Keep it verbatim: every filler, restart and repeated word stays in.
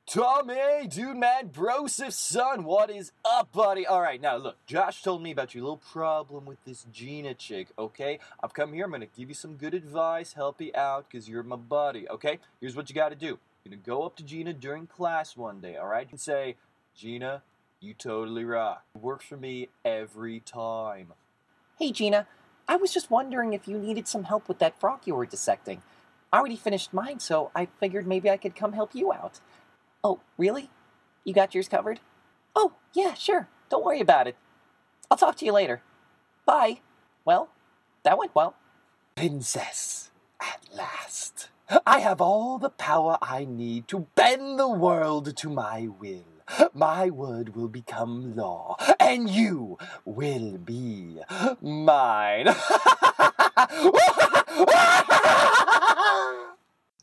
Tommy, dude, man, Broseph son, what is up, buddy? All right, now look, Josh told me about your little problem with this Gina chick, okay? I've come here, I'm gonna give you some good advice, help you out, because you're my buddy, okay? Here's what you gotta do. You're gonna go up to Gina during class one day, all right? And say, Gina, you totally rock. It works for me every time. Hey, Gina, I was just wondering if you needed some help with that frog you were dissecting. I already finished mine, so I figured maybe I could come help you out. Oh, really? You got yours covered? Oh, yeah, sure. Don't worry about it. I'll talk to you later. Bye. Well, that went well. Princess, at last. I have all the power I need to bend the world to my will. My word will become law, and you will be mine.